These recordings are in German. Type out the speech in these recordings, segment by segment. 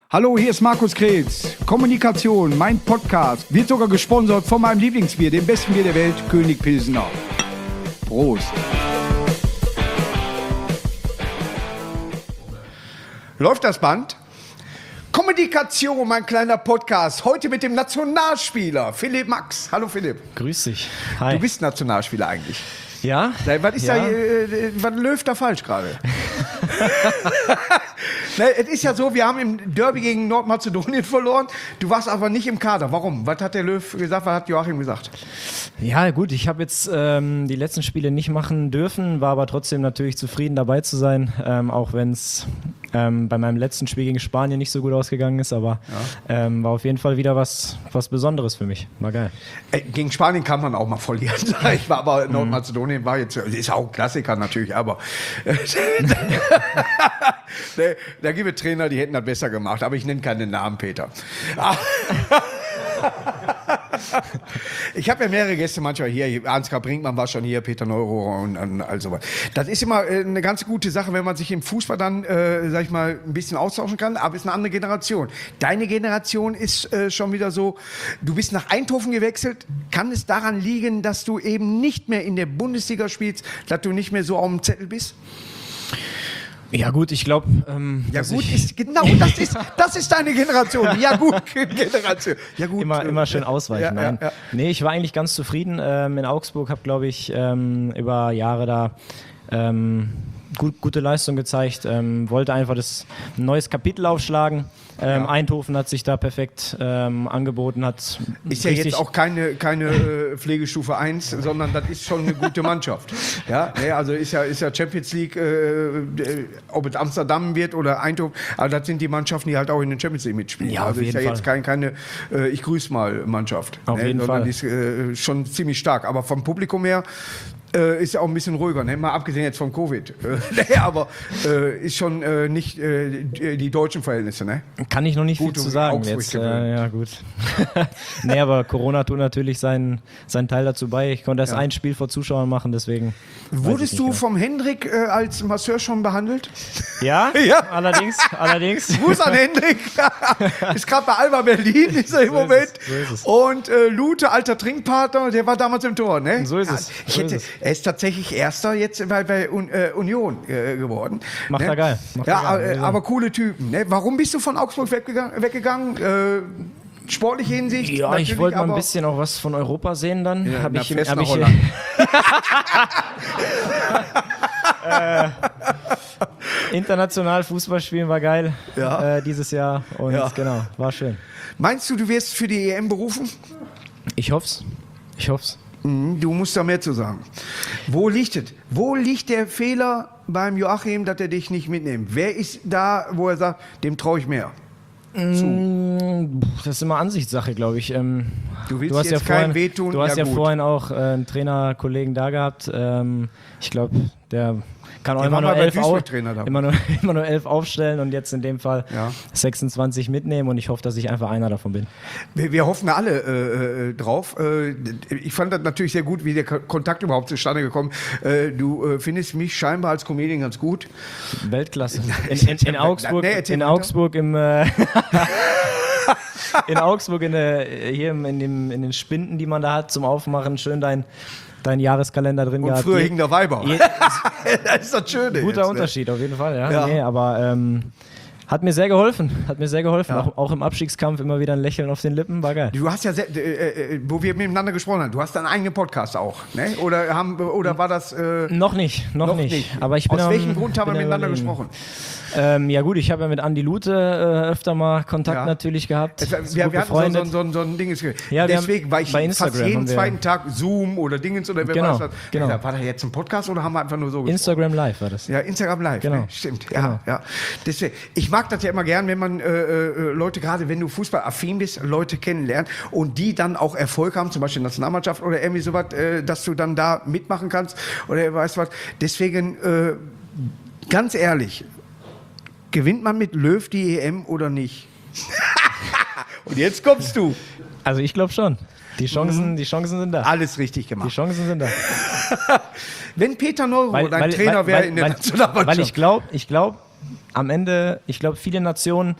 Hallo, hier ist Markus Kretz. Kommunikation, mein Podcast, wird sogar gesponsert von meinem Lieblingsbier, dem besten Bier der Welt, König Pilsener. Prost. Läuft das Band? Kommunikation, mein kleiner Podcast. Heute mit dem Nationalspieler Philipp Max. Hallo Philipp. Grüß dich. Hi. Du bist Nationalspieler eigentlich. Ja? Was ist ja. was läuft da falsch gerade? Es ist ja so, wir haben im Derby gegen Nordmazedonien verloren. Du warst aber nicht im Kader. Warum? Was hat der Löw gesagt? Was hat Joachim gesagt? Ja gut, ich habe jetzt die letzten Spiele nicht machen dürfen, war aber trotzdem natürlich zufrieden dabei zu sein, auch wenn es bei meinem letzten Spiel gegen Spanien nicht so gut ausgegangen ist, aber war auf jeden Fall wieder was Besonderes für mich. War geil. Gegen Spanien kann man auch mal verlieren. Ich war aber Nordmazedonien war jetzt, ist auch ein Klassiker natürlich, aber da gibt es Trainer, die hätten das besser gemacht, aber ich nenne keinen Namen, Peter. Ich habe ja mehrere Gäste manchmal hier. Ansgar Brinkmann war schon hier, Peter Neururer und all sowas. Das ist immer eine ganz gute Sache, wenn man sich im Fußball dann, sag ich mal, ein bisschen austauschen kann. Aber es ist eine andere Generation. Deine Generation ist schon wieder so, du bist nach Eindhoven gewechselt. Kann es daran liegen, dass du eben nicht mehr in der Bundesliga spielst, dass du nicht mehr so auf dem Zettel bist? Ja gut, ich glaube... das ist deine Generation. Ja gut, Generation. Ja, gut. Immer schön ausweichen. Ja. Nee, ich war eigentlich ganz zufrieden in Augsburg, habe glaube ich über Jahre da gute Leistung gezeigt, wollte einfach ein neues Kapitel aufschlagen. Eindhoven hat sich da perfekt angeboten. Ist ja jetzt auch keine Pflegestufe 1, sondern das ist schon eine gute Mannschaft. Ja, also ist ja Champions League, ob es Amsterdam wird oder Eindhoven, aber das sind die Mannschaften, die halt auch in den Champions League mitspielen. Ja, also ist ja jetzt keine ich grüß mal Mannschaft. Auf jeden Fall. Die ist schon ziemlich stark, aber vom Publikum her ist ja auch ein bisschen ruhiger, ne? Mal abgesehen jetzt von Covid. Aber ist schon nicht die deutschen Verhältnisse, ne? Kann ich noch nicht viel zu sagen jetzt. Ja, gut. Nee, aber Corona tut natürlich seinen Teil dazu bei. Ich konnte erst ein Spiel vor Zuschauern machen, deswegen. Wurdest du vom Hendrik als Masseur schon behandelt? Ja, ja. Allerdings. Gruß an Hendrik. Ist gerade bei Alba Berlin, ist er im Moment. So ist es. Und Lute, alter Trinkpartner, der war damals im Tor, ne? So ist es. Er ist tatsächlich Erster jetzt bei Union geworden. Macht er geil. Aber coole Typen. Ne? Warum bist du von Augsburg weggegangen? Sportliche Hinsicht? Ja, ich wollte mal ein bisschen auch was von Europa sehen dann. Ja, hab ich Holland. International Fußball spielen war geil dieses Jahr und genau, war schön. Meinst du wirst für die EM berufen? Ich hoff's. Du musst da mehr zu sagen. Wo liegt es? Wo liegt der Fehler beim Joachim, dass er dich nicht mitnimmt? Wer ist da, wo er sagt, dem traue ich mehr? Das ist immer Ansichtssache, glaube ich. Du willst jetzt keinem wehtun. Du hast ja vorhin auch einen Trainerkollegen da gehabt. Ich glaube, der kann auch immer nur 11 aufstellen und jetzt in dem Fall 26 mitnehmen und ich hoffe, dass ich einfach einer davon bin. Wir hoffen alle drauf. Ich fand das natürlich sehr gut, wie der Kontakt überhaupt zustande gekommen ist. Du findest mich scheinbar als Comedian ganz gut. Weltklasse. In Augsburg, in Augsburg im... in Augsburg in den Spinden, die man da hat zum Aufmachen, schön dein Jahreskalender drin gehabt. Und früher hing der Weiber. Das ist das Schöne. Guter jetzt, Unterschied, auf jeden Fall. Ja. Nee, aber hat mir sehr geholfen. Ja. Auch im Abstiegskampf immer wieder ein Lächeln auf den Lippen, war geil. Du hast ja, wo wir miteinander gesprochen haben, du hast deinen eigenen Podcast auch, ne? Oder war das... Noch nicht. Aber ich bin Aus welchem Grund haben wir miteinander gesprochen? Ja gut, ich habe ja mit Andi Lute öfter mal Kontakt natürlich gehabt. Wir hatten so ein Ding. Ja, deswegen war ich bei Instagram fast jeden zweiten Tag Zoom oder Dingens oder wer war das? Genau. War da jetzt ein Podcast oder haben wir einfach nur so gesprochen? Instagram Live war das. Ja, Instagram Live, genau. Ne? Stimmt. Genau. Ja. Deswegen, ich mag das ja immer gern, wenn man Leute, gerade wenn du fußballaffin bist, Leute kennenlernt und die dann auch Erfolg haben, zum Beispiel Nationalmannschaft oder irgendwie sowas, dass du dann da mitmachen kannst oder weißt was. Deswegen, ganz ehrlich, gewinnt man mit Löw die EM oder nicht? Und jetzt kommst du. Also ich glaube schon. Die Chancen sind da. Alles richtig gemacht. Die Chancen sind da. Wenn Peter Neururer dein Trainer wäre in der Nationalmannschaft. Weil ich glaube, am Ende, viele Nationen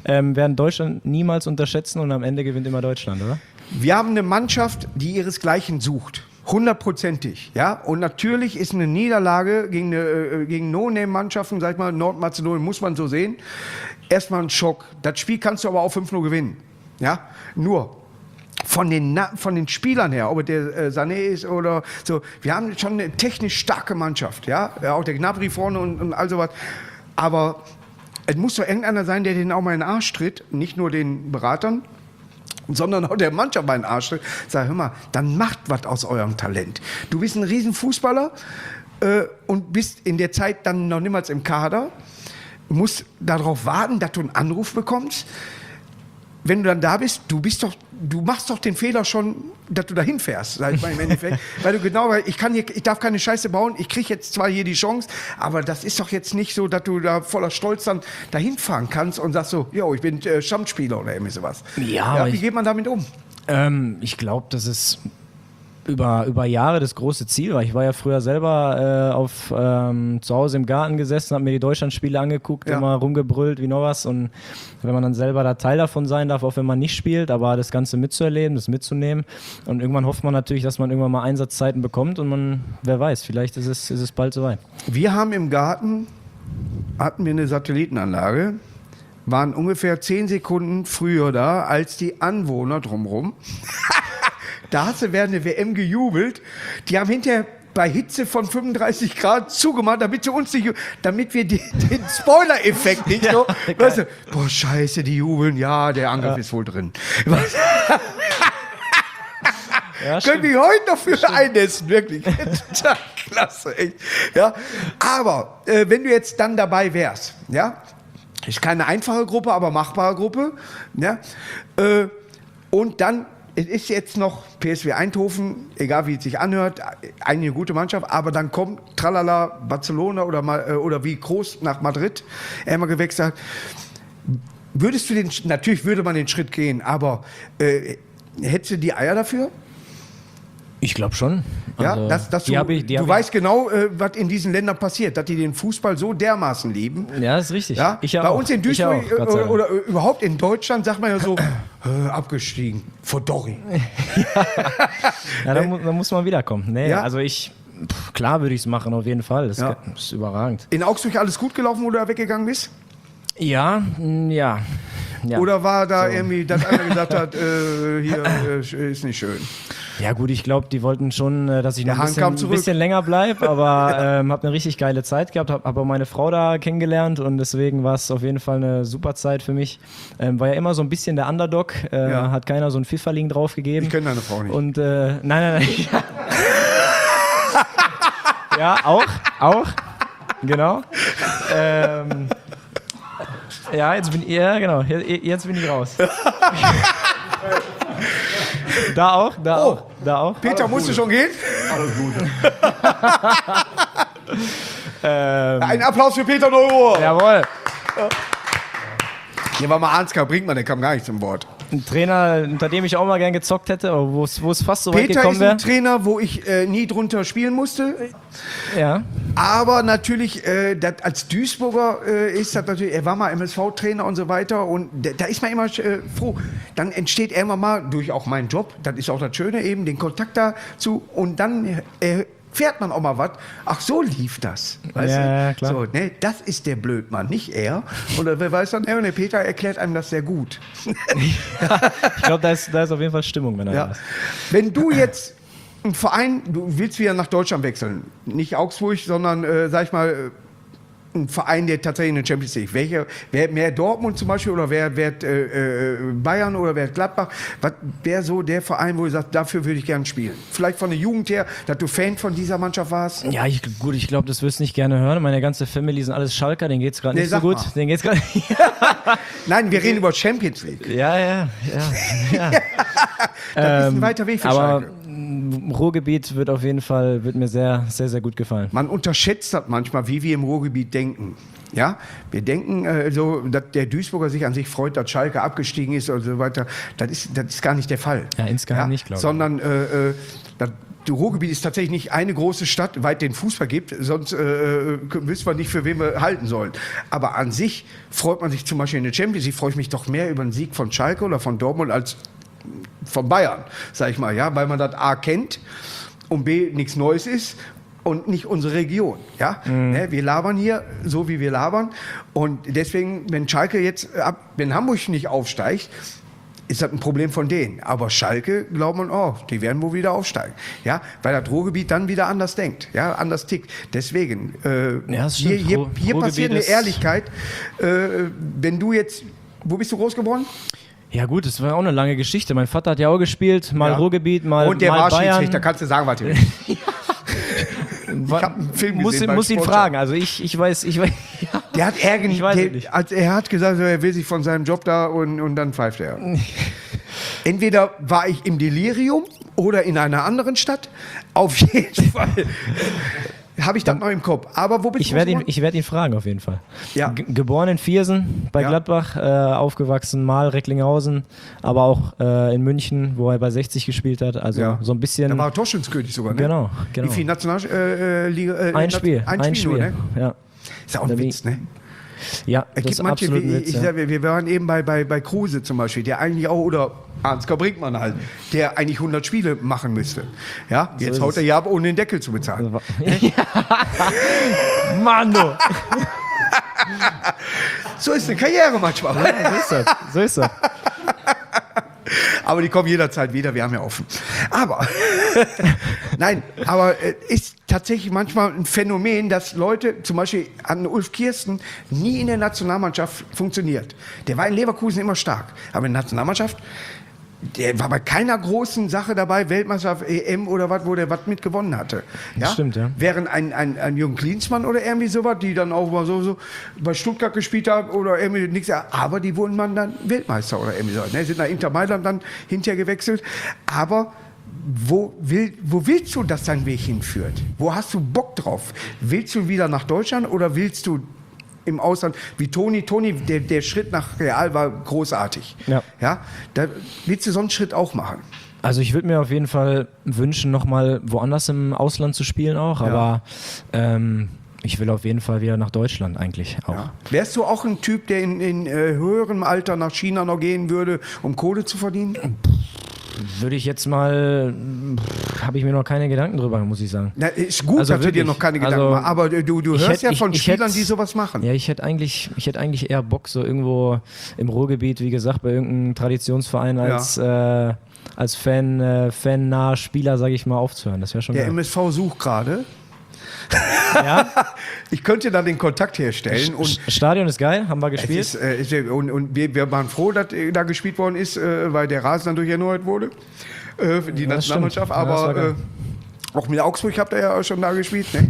werden Deutschland niemals unterschätzen und am Ende gewinnt immer Deutschland, oder? Wir haben eine Mannschaft, die ihresgleichen sucht. 100%ig, ja. Und natürlich ist eine Niederlage gegen No-Name-Mannschaften, sag ich mal, Nordmazedonien, muss man so sehen, erstmal ein Schock. Das Spiel kannst du aber auch 5-0 gewinnen, ja. Nur von den Spielern her, ob es der Sané ist oder so, wir haben schon eine technisch starke Mannschaft, ja. Auch der Gnabry vorne und all sowas. Aber es muss doch irgendeiner sein, der den auch mal in den Arsch tritt, nicht nur den Beratern, sondern auch der Mannschaft bei den Arsch tritt. Sag, hör mal, dann macht was aus eurem Talent. Du bist ein Riesenfußballer und bist in der Zeit dann noch niemals im Kader, musst darauf warten, dass du einen Anruf bekommst. Wenn du dann da bist, du machst doch den Fehler schon, dass du da hinfährst, sag ich mal im Endeffekt. Weil du genau weißt, ich darf keine Scheiße bauen, ich kriege jetzt zwar hier die Chance, aber das ist doch jetzt nicht so, dass du da voller Stolz dann dahin fahren kannst und sagst so, yo, ich bin Stammspieler oder irgendwie sowas. Ja, wie geht man damit um? Ich glaube, das ist über Jahre das große Ziel war. Ich war ja früher selber zu Hause im Garten gesessen, habe mir die Deutschlandspiele angeguckt, immer rumgebrüllt wie noch was. Und wenn man dann selber da Teil davon sein darf, auch wenn man nicht spielt, aber das Ganze mitzuerleben, das mitzunehmen. Und irgendwann hofft man natürlich, dass man irgendwann mal Einsatzzeiten bekommt und wer weiß, vielleicht ist es bald soweit. Wir haben im Garten, hatten wir eine Satellitenanlage, waren ungefähr 10 Sekunden früher da als die Anwohner drumherum. Da hast du während der WM gejubelt. Die haben hinterher bei Hitze von 35 Grad zugemacht, damit wir den Spoiler-Effekt nicht so. Weißt du, boah, scheiße, die jubeln, ja, der Angriff ist wohl drin. Ja, können die heute noch für einnässen, wirklich. Klasse, echt. Ja, aber wenn du jetzt dann dabei wärst, ja, ist keine einfache Gruppe, aber machbare Gruppe, ja, und dann es ist jetzt noch PSV Eindhoven, egal wie es sich anhört, eine gute Mannschaft, aber dann kommt Tralala Barcelona oder wie Kroos nach Madrid, er mal gewechselt hat. Natürlich würde man den Schritt gehen, aber hättest du die Eier dafür? Ich glaube schon. Ja, also, du weißt genau, was in diesen Ländern passiert, dass die den Fußball so dermaßen lieben. Ja, das ist richtig. Ja? Bei uns in Duisburg oder überhaupt in Deutschland sagt man ja so, abgestiegen, vor Dori. Ja, da muss man wiederkommen. Nee, ja? Also klar würde ich es machen, auf jeden Fall. Das ist überragend. In Augsburg alles gut gelaufen, wo du da weggegangen bist? Ja. Oder war da irgendwie, dass einer gesagt hat, hier ist nicht schön? Ja gut, ich glaube, die wollten schon, dass ich noch ein bisschen länger bleibe, aber habe eine richtig geile Zeit gehabt, habe auch meine Frau da kennengelernt und deswegen war es auf jeden Fall eine super Zeit für mich. War ja immer so ein bisschen der Underdog, hat keiner so ein Pfifferling drauf gegeben. Ich kenne deine Frau nicht. Und nein. Ja, auch, genau. Ja, jetzt bin ich raus. Da auch. Peter, musst du schon gehen? Alles Gute. Ein Applaus für Peter Neurohr. Jawohl. Hier war mal Ansgar Brinkmann, der kam gar nicht zum Wort. Ein Trainer, unter dem ich auch mal gern gezockt hätte, aber wo es fast so weit gekommen Peter wäre. ist ein Trainer, wo ich nie drunter spielen musste. Ja. Aber natürlich, als Duisburger ist das natürlich, er war mal MSV-Trainer und so weiter und da ist man immer froh. Dann entsteht irgendwann mal, durch auch meinen Job, das ist auch das Schöne eben, den Kontakt dazu und dann fährt man auch mal was. Ach, so lief das. Weißt ja, du? Klar. So, ne, das ist der Blödmann, nicht er. Oder wer weiß dann, der Peter erklärt einem das sehr gut. Ja, ich glaube, da ist auf jeden Fall Stimmung, wenn er da ist. Wenn du jetzt ein Verein, du willst wieder nach Deutschland wechseln, nicht Augsburg, sondern, sag ich mal, ein Verein, der tatsächlich in der Champions League. Wer mehr Dortmund zum Beispiel oder wer Bayern oder wer Gladbach? Was wäre so der Verein, wo du sagst, dafür würde ich gerne spielen? Vielleicht von der Jugend her, dass du Fan von dieser Mannschaft warst? Ja, ich glaube, das wirst du nicht gerne hören. Meine ganze Family sind alles Schalker, denen geht es gerade nicht so gut. Denen geht's grad Nein, wir reden über Champions League. Ja. Das ist ein weiter Weg für Schalke. Ruhrgebiet wird mir sehr, sehr, sehr gut gefallen. Man unterschätzt das manchmal, wie wir im Ruhrgebiet denken. Ja, wir denken dass der Duisburger sich an sich freut, dass Schalke abgestiegen ist und so weiter. Das ist gar nicht der Fall. Ja, insgeheim nicht, glaube ich. Sondern Ruhrgebiet ist tatsächlich nicht eine große Stadt, weit den Fußball gibt, sonst wüssten wir nicht, für wen wir halten sollen. Aber an sich freut man sich zum Beispiel in der Champions League, freue ich mich doch mehr über einen Sieg von Schalke oder von Dortmund als von Bayern, sag ich mal, ja, weil man das A kennt und B nichts Neues ist und nicht unsere Region, ja. Wir labern hier so, wie wir labern und deswegen, wenn Schalke jetzt, wenn Hamburg nicht aufsteigt, ist das ein Problem von denen. Aber Schalke, glaubt man, oh, die werden wohl wieder aufsteigen. Ja, weil das Ruhrgebiet dann wieder anders denkt, ja, anders tickt. Deswegen, hier passiert eine Ehrlichkeit. Wenn du jetzt, wo bist du groß geworden? Ja gut, das war auch eine lange Geschichte. Mein Vater hat ja auch gespielt, mal Ruhrgebiet, mal und der mal war Bayern. Schiedsrichter, kannst du sagen, was du willst. Ich habe einen Film gesehen. Muss ihn fragen. Also ich weiß. Ja. Der hat Ärger. Ich weiß nicht. Er hat gesagt, er will sich von seinem Job da und dann pfeift er. Entweder war ich im Delirium oder in einer anderen Stadt. Auf jeden Fall habe ich das noch im Kopf. Aber wo bist du? Ich werd ihn fragen, auf jeden Fall. Ja. Geboren in Viersen bei Gladbach, aufgewachsen mal Recklinghausen, aber auch in München, wo er bei 60 gespielt hat. Also so ein bisschen. Da war er Torschützenkönig sogar, ne? Genau. Wie viel Nationalliga? Ein Spiel. Nur, ne? Ja. Ist ja auch ein Witz, ne? Ja, es gibt manche, wir waren eben bei Kruse zum Beispiel, der eigentlich auch, oder Ansgar Brinkmann halt, der eigentlich 100 Spiele machen müsste. Ja, jetzt haut er ja ab, ohne den Deckel zu bezahlen. Mann, du. So ist eine Karriere manchmal. Ja, so ist das. Aber die kommen jederzeit wieder, wir haben ja offen. Aber, nein, aber ist tatsächlich manchmal ein Phänomen, dass Leute, zum Beispiel an Ulf Kirsten, nie in der Nationalmannschaft funktioniert. Der war in Leverkusen immer stark, aber in der Nationalmannschaft, der war bei keiner großen Sache dabei, Weltmeisterschaft, EM oder was, wo der was mit gewonnen hatte. Ja? Stimmt, ja. Während ein Jürgen Klinsmann oder irgendwie sowas, die dann auch mal so bei Stuttgart gespielt haben oder irgendwie nichts, aber die wurden dann Weltmeister oder irgendwie so. Ne? Sind nach Inter Mailand dann hinterher gewechselt. Aber wo willst du, dass dein Weg hinführt? Wo hast du Bock drauf? Willst du wieder nach Deutschland oder willst du im Ausland, wie Toni, der Schritt nach Real war großartig. Ja, da willst du so einen Schritt auch machen. Also ich würde mir auf jeden Fall wünschen, nochmal woanders im Ausland zu spielen auch, aber ich will auf jeden Fall wieder nach Deutschland eigentlich auch. Ja. Wärst du auch ein Typ, der in höherem Alter nach China noch gehen würde, um Kohle zu verdienen? Würde ich jetzt mal, habe ich mir noch keine Gedanken drüber, muss ich sagen. Na, ist gut, dass du dir noch keine Gedanken machst, aber du hörst ja von Spielern, die sowas machen. Ja, ich hätte eigentlich eher Bock, so irgendwo im Ruhrgebiet, wie gesagt, bei irgendeinem Traditionsverein als fan-naher Spieler, sage ich mal, aufzuhören. Das wäre schon geil. Der MSV sucht gerade. Ja? Ich könnte da den Kontakt herstellen. Und Stadion ist geil, haben wir gespielt. Und wir waren froh, dass da gespielt worden ist, weil der Rasen dann erneuert wurde. Die Nationalmannschaft. Aber auch mit Augsburg habt ihr ja schon da gespielt. Ne?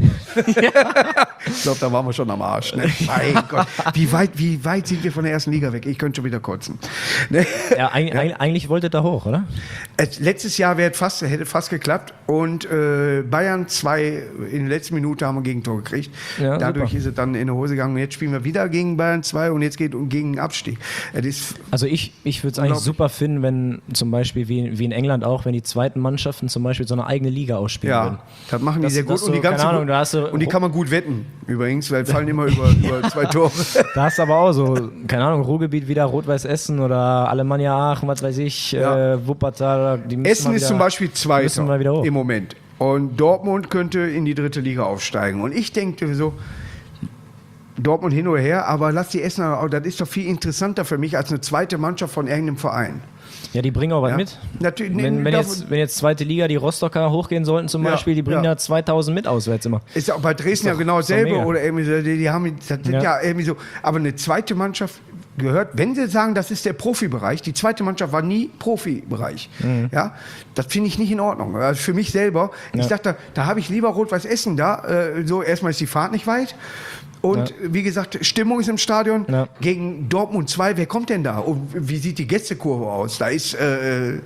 Ich glaube, da waren wir schon am Arsch. Ne? Mein Gott. Wie weit sind wir von der ersten Liga weg? Ich könnte schon wieder kotzen. Ne? Ja, eigentlich wolltet ihr da hoch, oder? Letztes Jahr hätte fast geklappt. Und Bayern 2 in der letzten Minute haben wir ein Gegentor gekriegt. Ja, dadurch ist es dann in die Hose gegangen. Und jetzt spielen wir wieder gegen Bayern 2 und jetzt geht es gegen den Abstieg. Also ich würde es eigentlich super finden, wenn zum Beispiel wie in England auch, wenn die zweiten Mannschaften zum Beispiel so eine eigene Liga ausspielen würden. Das machen die sehr gut. Und die kann man gut wetten, übrigens, weil fallen immer über 2 Tore. Da hast du aber auch so, keine Ahnung, Ruhrgebiet wieder Rot-Weiß Essen oder Alemannia Aachen, was weiß ich, Wuppertal. Essen ist zum Beispiel Zweiter im Moment. Und Dortmund könnte in die 3. Liga aufsteigen. Und ich denke so, Dortmund hin oder her, aber lass die Essener, das ist doch viel interessanter für mich als eine zweite Mannschaft von irgendeinem Verein. Ja, die bringen auch was mit. Natürlich, wenn jetzt zweite Liga die Rostocker hochgehen sollten zum Beispiel, die bringen da 2000 mit auswärts immer. Ist ja auch bei Dresden ja genau dasselbe. Oder irgendwie so, die haben, das sind ja irgendwie so. Aber eine zweite Mannschaft gehört, wenn sie sagen, das ist der Profibereich, die zweite Mannschaft war nie Profibereich. Ja, das finde ich nicht in Ordnung. Also für mich selber, ich dachte, da habe ich lieber Rot-Weiß Essen da. So, erstmal ist die Fahrt nicht weit. Und wie gesagt, Stimmung ist im Stadion. Gegen Dortmund 2, wer kommt denn da? Und wie sieht die Gästekurve aus? Da ist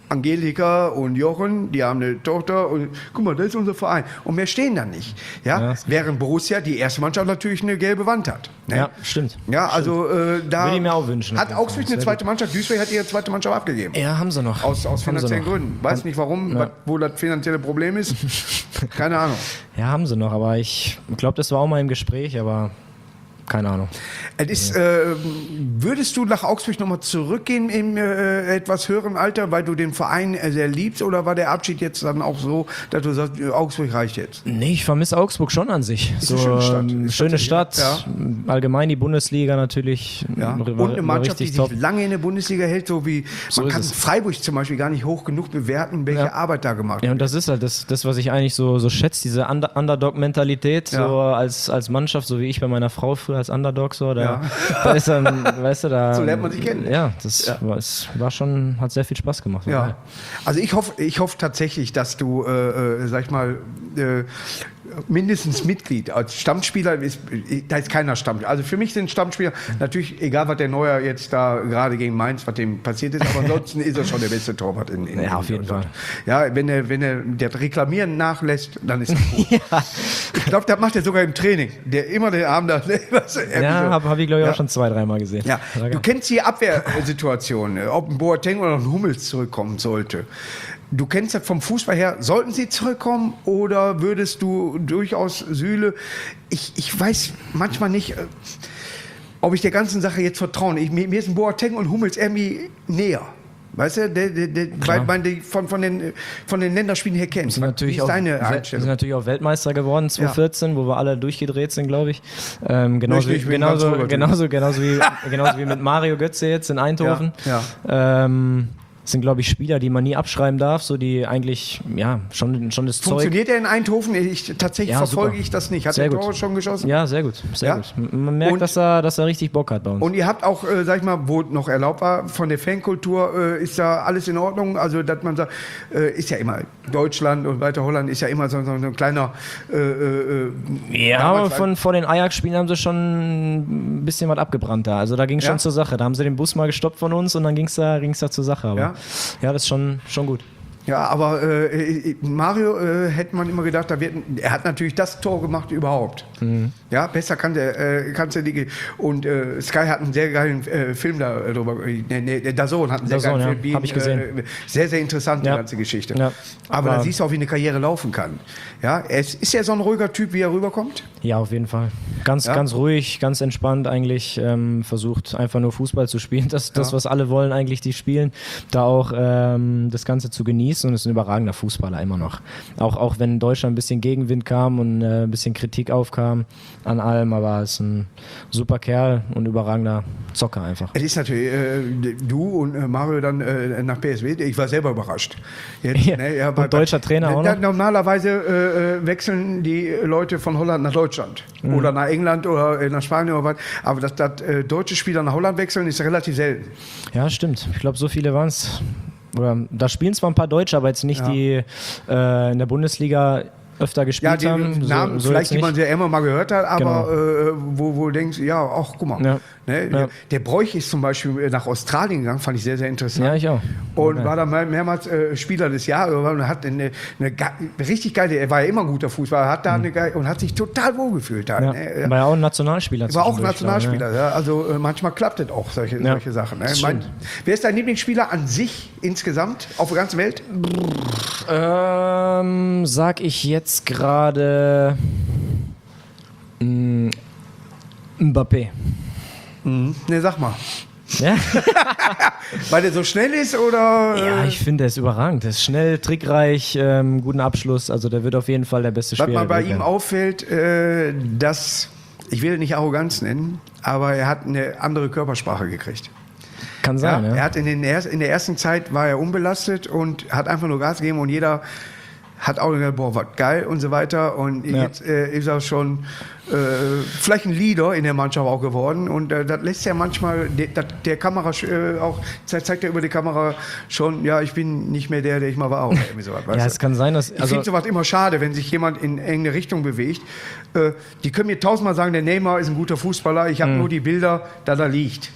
Angelika und Jochen, die haben eine Tochter und guck mal, das ist unser Verein. Und mehr stehen da nicht. Ja? Während Borussia, die erste Mannschaft, natürlich eine gelbe Wand hat. Ne? Ja, stimmt. Ja, also da würde ich mir auch wünschen. Hat Augsburg eine zweite Mannschaft, Duisburg hat ihre zweite Mannschaft abgegeben. Ja, haben sie noch. Aus finanziellen Gründen. Weiß nicht warum, wo das finanzielle Problem ist. Keine Ahnung. Ja, haben sie noch, aber ich glaube, das war auch mal im Gespräch, aber keine Ahnung. Würdest du nach Augsburg nochmal zurückgehen im etwas höheren Alter, weil du den Verein sehr liebst, oder war der Abschied jetzt dann auch so, dass du sagst, Augsburg reicht jetzt? Nee, ich vermisse Augsburg schon an sich. Ist eine schöne Stadt. Schöne Stadt, ja. Allgemein die Bundesliga natürlich. Ja. Und eine Mannschaft, die sich lange in der Bundesliga hält, so wie man kann Freiburg zum Beispiel gar nicht hoch genug bewerten, welche Arbeit da gemacht wird. Ja, und das ist halt das, was ich eigentlich so schätze, diese Underdog-Mentalität, so als Mannschaft, so wie ich bei meiner Frau früher als Underdog, so, da ist dann, weißt du, da... So lernt man sich kennen. Ja, das war schon, hat sehr viel Spaß gemacht. Ja. Also ich hoffe tatsächlich, dass du, sag ich mal, mindestens Mitglied. Als Stammspieler da ist keiner Stammspieler. Also für mich sind Stammspieler natürlich, egal was der Neuer jetzt da gerade gegen Mainz, was dem passiert ist, aber ansonsten ist er schon der beste Torwart in auf jeden Fall. Ja, wenn er das Reklamieren nachlässt, dann ist er gut. Ich glaube, das macht er sogar im Training. Der immer den Arm da. Ja, habe ich glaube ich auch schon 2-3 Mal gesehen. Ja. Du kennst die Abwehrsituation, ob ein Boateng oder ein Hummels zurückkommen sollte. Du kennst das vom Fußball her. Sollten sie zurückkommen oder würdest du durchaus Süle? Ich weiß manchmal nicht, ob ich der ganzen Sache jetzt vertraue. Mir ist ein Boateng und Hummels irgendwie näher. Weißt du, weil man die von den Länderspielen her kennt. Sind natürlich auch Weltmeister geworden 2014, wo wir alle durchgedreht sind, glaube ich. Genauso wie mit Mario Götze jetzt in Eindhoven. Sind, glaube ich, Spieler, die man nie abschreiben darf, so die eigentlich, schon das Zeug... Funktioniert er in Eindhoven? Tatsächlich verfolge ich das nicht. Hat der Tore schon geschossen? Ja, sehr gut. Gut. Man merkt, dass er richtig Bock hat bei uns. Und ihr habt auch, sag ich mal, wo noch erlaubt war, von der Fankultur, ist da alles in Ordnung? Also, dass man sagt, ist ja immer Deutschland und weiter Holland ist ja immer so ein kleiner... aber vor den Ajax-Spielen haben sie schon ein bisschen was abgebrannt da. Also, da ging es schon zur Sache. Da haben sie den Bus mal gestoppt von uns und dann ging es da zur Sache. Aber ja, das ist schon gut. Ja, aber Mario hätte man immer gedacht, er hat natürlich das Tor gemacht überhaupt. Mhm. Ja, besser kannst du die. Und Sky hat einen sehr geilen Film darüber. Der DAZN hat einen sehr geilen Film. Habe ich gesehen. Sehr, sehr interessant, die ganze Geschichte. Ja. Aber da siehst du auch, wie eine Karriere laufen kann. Ja, ist er so ein ruhiger Typ, wie er rüberkommt? Ja, auf jeden Fall. Ganz ruhig, ganz entspannt eigentlich. Versucht einfach nur Fußball zu spielen. Das, was alle wollen eigentlich, die spielen. Da auch das Ganze zu genießen. Und ist ein überragender Fußballer immer noch. Auch wenn in Deutschland ein bisschen Gegenwind kam und ein bisschen Kritik aufkam an allem, aber ist ein super Kerl und überragender Zocker einfach. Es ist natürlich, du und Mario dann nach PSW, ich war selber überrascht. Jetzt, und deutscher Trainer auch noch? Normalerweise wechseln die Leute von Holland nach Deutschland oder nach England oder nach Spanien oder was, aber dass deutsche Spieler nach Holland wechseln, ist relativ selten. Ja, stimmt. Ich glaube, so viele waren es. Da spielen zwar ein paar Deutsche, aber jetzt nicht die in der Bundesliga öfter gespielt haben. Namen vielleicht, die man sehr immer mal gehört hat, aber wo du denkst, guck mal. Ja. Ne? Der Bräuch ist zum Beispiel nach Australien gegangen, fand ich sehr, sehr interessant. Ja, ich auch. Und war dann mehrmals Spieler des Jahres und hat eine richtig geile, er war ja immer ein guter Fußballer, hat da und hat sich total wohlgefühlt. Da, ne? War ja auch ein Nationalspieler. War auch ein Nationalspieler, ja. Also manchmal klappt das auch, solche Sachen. Ne? Wer ist dein Lieblingsspieler an sich insgesamt auf der ganzen Welt? Sag ich jetzt gerade Mbappé. Ne, sag mal. Ja? Weil der so schnell ist, oder? Ja, ich finde, er ist überragend. Er ist schnell, trickreich, guten Abschluss. Also der wird auf jeden Fall der beste Spieler. Was mir bei ihm auffällt, dass, ich will ihn nicht Arroganz nennen, aber er hat eine andere Körpersprache gekriegt. Kann sein, ja. Er hat in der ersten Zeit war er unbelastet und hat einfach nur Gas gegeben und jeder hat auch gesagt, boah, was geil und so weiter. Und jetzt ist er schon vielleicht ein Leader in der Mannschaft auch geworden. Und das lässt ja manchmal der Kamera auch, zeigt er über die Kamera schon, ja, ich bin nicht mehr der ich mal war. Oder irgendwie sowas, ja, es kann sein, dass... Ich finde sowas immer schade, wenn sich jemand in irgendeine Richtung bewegt. Die können mir tausendmal sagen, der Neymar ist ein guter Fußballer, ich habe nur die Bilder, da liegt.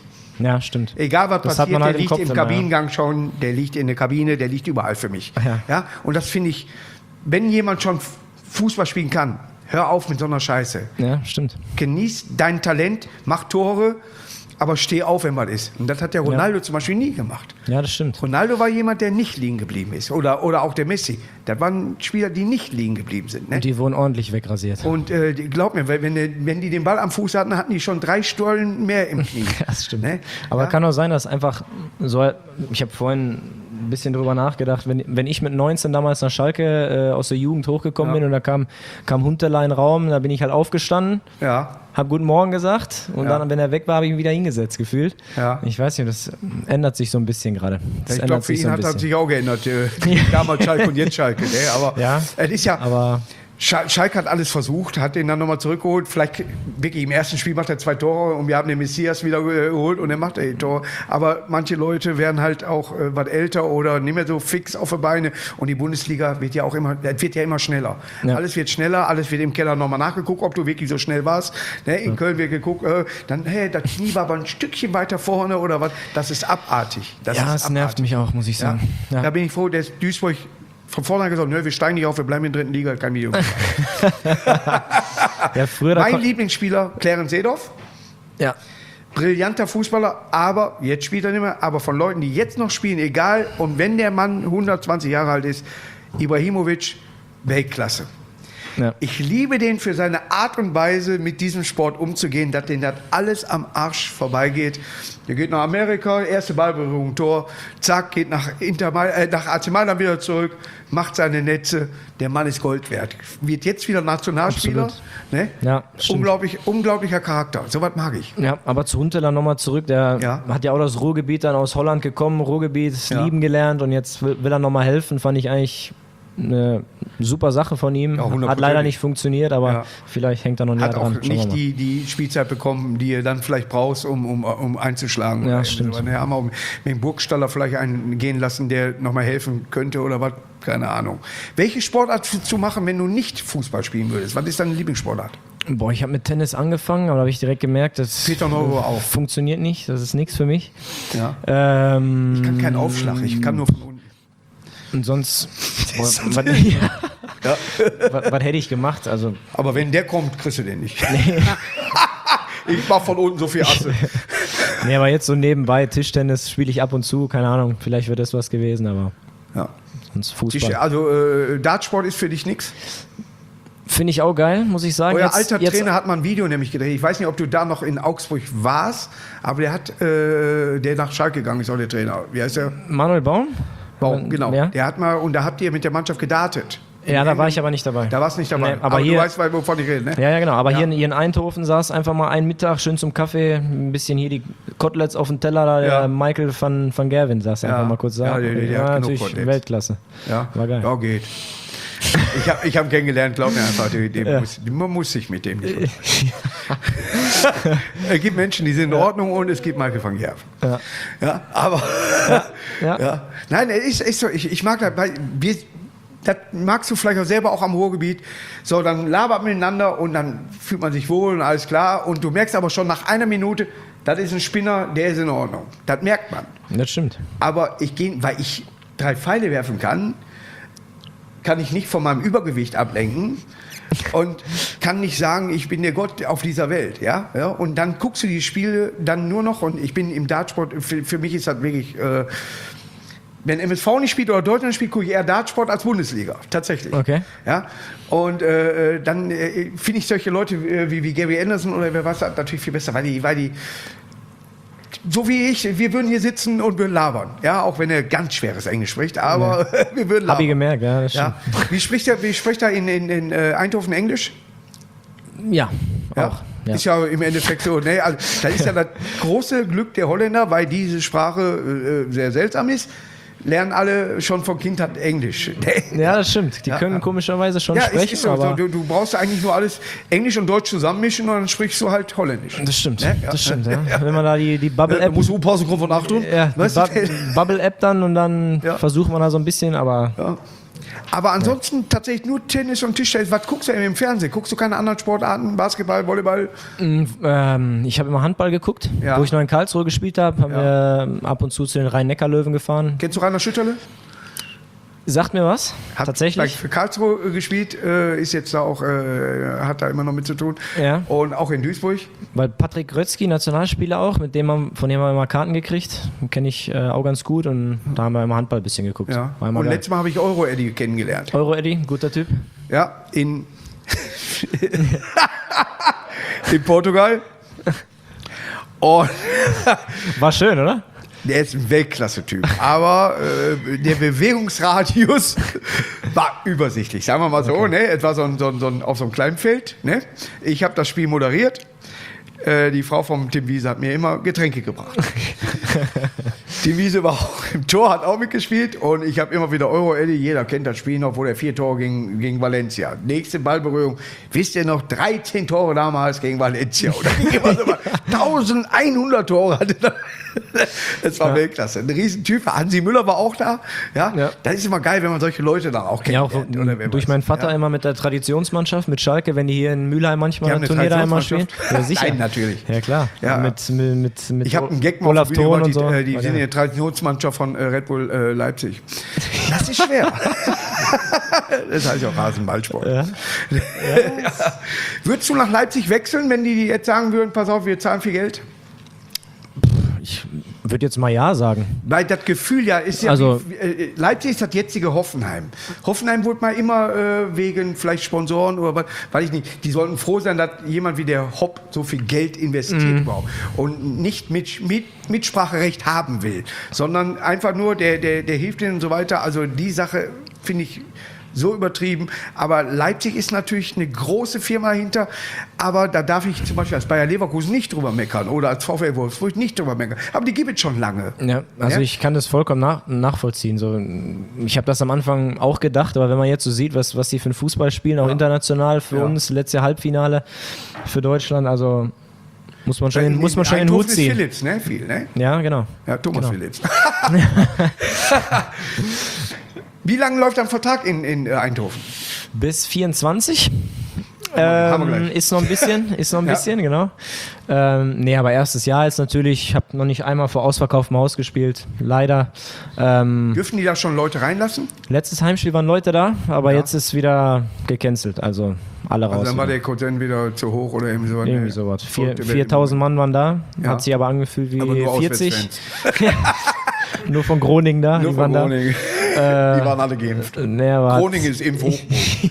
Ja, stimmt. Egal was Das hat passiert, man halt der im liegt Kopf im immer, Kabinengang schon, der liegt in der Kabine, der liegt überall für mich. Ja. Ja? Und das finde ich, wenn jemand schon Fußball spielen kann, hör auf mit so einer Scheiße. Ja, stimmt. Genieß dein Talent, mach Tore, aber steh auf, wenn was ist. Und das hat der Ronaldo zum Beispiel nie gemacht. Ja, das stimmt. Ronaldo war jemand, der nicht liegen geblieben ist. Oder auch der Messi. Das waren Spieler, die nicht liegen geblieben sind. Ne? Und die wurden ordentlich wegrasiert. Und glaub mir, wenn die den Ball am Fuß hatten die schon 3 Stollen mehr im Knie. Das stimmt. Ne? Aber Ja? kann auch sein, dass einfach so, ich habe vorhin ein bisschen drüber nachgedacht, wenn ich mit 19 damals nach Schalke aus der Jugend hochgekommen bin und da kam Huntelaar in den Raum, da bin ich halt aufgestanden, Ja. habe Guten Morgen gesagt und Ja. dann, wenn er weg war, habe ich ihn wieder hingesetzt gefühlt. Ja. Ich weiß nicht, das ändert sich so ein bisschen gerade. Das Ich ändert glaube, für sich ihn so ein hat das bisschen. sich auch geändert. Damals Schalke und jetzt Schalke. Ne? Aber Ja, es ist ja, aber Schalke hat alles versucht, hat den dann nochmal zurückgeholt. Vielleicht wirklich im ersten Spiel macht er 2 Tore und wir haben den Messias wieder geholt und er macht die Tore. Aber manche Leute werden halt auch was älter oder nicht mehr so fix auf die Beine. Und die Bundesliga wird ja auch immer, immer schneller. Ja. Alles wird schneller, alles wird im Keller nochmal nachgeguckt, ob du wirklich so schnell warst. Ne? In Köln wird geguckt, dann, hey, das Knie war aber ein Stückchen weiter vorne oder was. Das ist abartig. Das ja, ist es nervt mich auch, muss ich ja? sagen. Ja. Da bin ich froh, dass Duisburg von vornherein gesagt, nö, wir steigen nicht auf, wir bleiben in der 3. Liga, kein Video. Ja, früher Mein Lieblingsspieler, Clarence Seedorf, ja. brillanter Fußballer, aber jetzt spielt er nicht mehr, aber von Leuten, die jetzt noch spielen, egal, und wenn der Mann 120 Jahre alt ist, Ibrahimovic, Weltklasse. Ja. Ich liebe den für seine Art und Weise, mit diesem Sport umzugehen, dass den das alles am Arsch vorbeigeht. Der geht nach Amerika, erste Ballberührung, Tor, zack, geht nach AC Mailand wieder zurück, macht seine Netze. Der Mann ist Gold wert. Wird jetzt wieder Nationalspieler. Ne? Ja, stimmt. Unglaublicher Charakter. So was mag ich. Ja, aber zu Huntelaar nochmal zurück. Der Ja. hat ja auch das Ruhrgebiet dann aus Holland gekommen, Ruhrgebiet lieben gelernt und jetzt will er nochmal helfen. Fand ich eigentlich eine super Sache von ihm. Ja, Hat 100%. leider nicht funktioniert, aber Ja. vielleicht hängt er noch näher Hat auch dran. Schauen wir nicht mal. die Spielzeit bekommen, die er dann vielleicht brauchst, um einzuschlagen. Ja, Oder stimmt. so. Wir haben auch mit dem Burgstaller vielleicht einen gehen lassen, der nochmal helfen könnte oder was. Keine Ahnung. Welche Sportart zu machen, wenn du nicht Fußball spielen würdest? Was ist deine Lieblingssportart? Boah, ich habe mit Tennis angefangen, aber da habe ich direkt gemerkt, das Peter Neuro auch. funktioniert nicht. Das ist nichts für mich. Ja. Ich kann keinen Aufschlag, ich kann nur von unten. Und sonst, was hätte ich gemacht? Also, Aber wenn der kommt, kriegst du den nicht. Ich mach von unten so viel Asse. nee, aber jetzt so nebenbei, Tischtennis spiele ich ab und zu, keine Ahnung, vielleicht wird das was gewesen, aber Ja. sonst Fußball. Also Dartsport ist für dich nichts? Finde ich auch geil, muss ich sagen. Euer alter Trainer hat mal ein Video nämlich gedreht. Ich weiß nicht, ob du da noch in Augsburg warst, aber der nach Schalke gegangen ist, auch der Trainer. Wie heißt der? Manuel Baum? Baum, genau. Ja, Der hat mal, und da habt ihr mit der Mannschaft gedartet. ja da war ich aber nicht dabei. Da warst du nicht dabei. Nee, aber hier- du weißt, wovon ich rede, ne? Ja, genau. Aber hier in Eindhoven saß einfach mal einen Mittag schön zum Kaffee, ein bisschen hier die Koteletts auf dem Teller, da Ja. der Michael van Gerwen saß einfach mal kurz da. Ja, der hat genug natürlich Koteletts. Weltklasse. Ja, War geil. Ja, geht. Ich hab ihn kennengelernt, glaub mir einfach, man muss sich mit dem nicht. Es gibt Menschen, die sind in Ordnung und es gibt Michael van Gerwen. Ja. Ja, aber. Ja. Ja. Nein, es ist so, ich mag das, weil das magst du vielleicht auch selber auch am Ruhrgebiet. So, dann labert miteinander und dann fühlt man sich wohl und alles klar. Und du merkst aber schon nach einer Minute, das ist ein Spinner, der ist in Ordnung. Das merkt man. Das stimmt. Aber weil ich 3 Pfeile werfen kann ich nicht von meinem Übergewicht ablenken und kann nicht sagen, ich bin der Gott auf dieser Welt. Ja? Ja? Und dann guckst du die Spiele dann nur noch, und ich bin im Dartsport, für mich ist das wirklich, wenn MSV nicht spielt oder Deutschland spielt, gucke ich eher Dartsport als Bundesliga, tatsächlich. Okay. Ja? Und dann finde ich solche Leute wie Gary Anderson oder wer weiß, natürlich viel besser, weil die so wie ich, wir würden hier sitzen und würden labern. Ja, auch wenn er ganz schweres Englisch spricht, aber wir würden labern. Hab ich gemerkt, ja, das stimmt. Ja. Wie spricht er in Eindhoven Englisch? Ja, Ja. auch. Ja. Ist ja im Endeffekt so. Ne, also, da ist ja das große Glück der Holländer, weil diese Sprache sehr seltsam ist. Lernen alle schon von Kindheit Englisch. Ja, das stimmt. Die Ja, können ja. komischerweise schon Ja, sprechen, ist so. aber Du brauchst eigentlich nur alles Englisch und Deutsch zusammenmischen und dann sprichst du halt Holländisch. das stimmt. Ne? Ja. Das stimmt, ja. Wenn man da die Bubble-App Muss Pause kommen von 8 Stunden. ja, Weißt du? Bubble-App dann und dann Ja. versucht man da so ein bisschen, aber Ja. Aber ansonsten tatsächlich nur Tennis und Tischtennis. Was guckst du denn im Fernsehen? Guckst du keine anderen Sportarten? Basketball, Volleyball? Ich habe immer Handball geguckt, Ja. wo ich noch in Karlsruhe gespielt habe. Haben wir ab und zu den Rhein-Neckar-Löwen gefahren. Kennst du Rainer Schütterle? Sagt mir was, Hat tatsächlich. für Karlsruhe gespielt, ist jetzt da auch, hat da immer noch mit zu tun. Ja. Und auch in Duisburg. Weil Patrick Grötzky, Nationalspieler auch, von dem haben wir immer Karten gekriegt. Kenne ich auch ganz gut und da haben wir immer Handball ein bisschen geguckt. Ja. War immer Und geil. letztes Mal habe ich Euro-Eddy kennengelernt. Euro-Eddy, guter Typ. Ja, in Portugal. Und War schön, oder? der ist ein Weltklasse-Typ. Aber der Bewegungsradius war übersichtlich. Sagen wir mal so, ne? Es war auf so einem kleinen Feld. Ne? Ich habe das Spiel moderiert. Die Frau vom Tim Wiese hat mir immer Getränke gebracht. Tim Wiese war auch im Tor, hat auch mitgespielt und ich habe immer wieder Euro-Eddy. Jeder kennt das Spiel noch, wo der 4 Tore gegen Valencia. Nächste Ballberührung. Wisst ihr noch, 13 Tore damals gegen Valencia. Oder ging immer so 1100 Tore hatte er. Das war Weltklasse. Ein Riesentyp. Hansi Müller war auch da. Ja? Ja. Das ist immer geil, wenn man solche Leute da auch Ja, auch kennt. Oder wer durch weiß. meinen Vater Ja. immer mit der Traditionsmannschaft, mit Schalke, wenn die hier in Mülheim Die manchmal haben eine Turnier da immer spielen. Traditionsmannschaft? Ja, sicher. Nein, natürlich. Ja, klar. Ja. Mit Ich habe einen Gag mal Olaf auf der Bühne Thon und gemacht, so. die sind die Traditionsmannschaft von Red Bull Leipzig. Das ist schwer. Das heißt ja auch Rasenballsport. Ja. Ja. Würdest du nach Leipzig wechseln, wenn die jetzt sagen würden, pass auf, wir zahlen viel Geld? Ich würde jetzt mal ja sagen. Weil das Gefühl ja ist ja, Also- Leipzig ist das jetzige Hoffenheim. Hoffenheim wurde mal immer wegen vielleicht Sponsoren oder was, weiß ich nicht. Die sollten froh sein, dass jemand wie der Hopp so viel Geld investiert überhaupt und nicht Mitspracherecht haben will, sondern einfach nur, der hilft ihnen und so weiter. Also die Sache finde ich so übertrieben. Aber Leipzig ist natürlich eine große Firma hinter. Aber da darf ich zum Beispiel als Bayer Leverkusen nicht drüber meckern oder als VfL Wolfsburg nicht drüber meckern. Aber die gibt es schon lange. Ja, also Ja? ich kann das vollkommen nachvollziehen. So, ich habe das am Anfang auch gedacht, aber wenn man jetzt so sieht, was die für einen Fußball spielen, auch international für Ja. uns, letzte Halbfinale für Deutschland, also muss man schon den Hut Eindhoven ist ziehen. Philips, ne? Viel, ne? Ja, genau. Ja, Thomas Genau. Philips. Wie lange läuft dein Vertrag in Eindhoven? Bis 24. Haben wir gleich. Ist noch ein bisschen, genau. Nee, aber erstes Jahr ist natürlich, ich habe noch nicht einmal vor ausverkauftem Haus gespielt, leider. Dürfen die da schon Leute reinlassen? Letztes Heimspiel waren Leute da, aber Ja. jetzt ist wieder gecancelt, also alle raus. Also dann war der Quotient wieder zu hoch oder irgendwie sowas. Irgendwie sowas. Verrückte Welt. 4000 Mann waren da, Ja. hat sich aber angefühlt wie Aber nur 40. Auswärtsfans. Nur von Groningen da, Nur die von waren Groningen. Die waren alle geimpft. da. Nee, aber Groningen ist im Hochburg.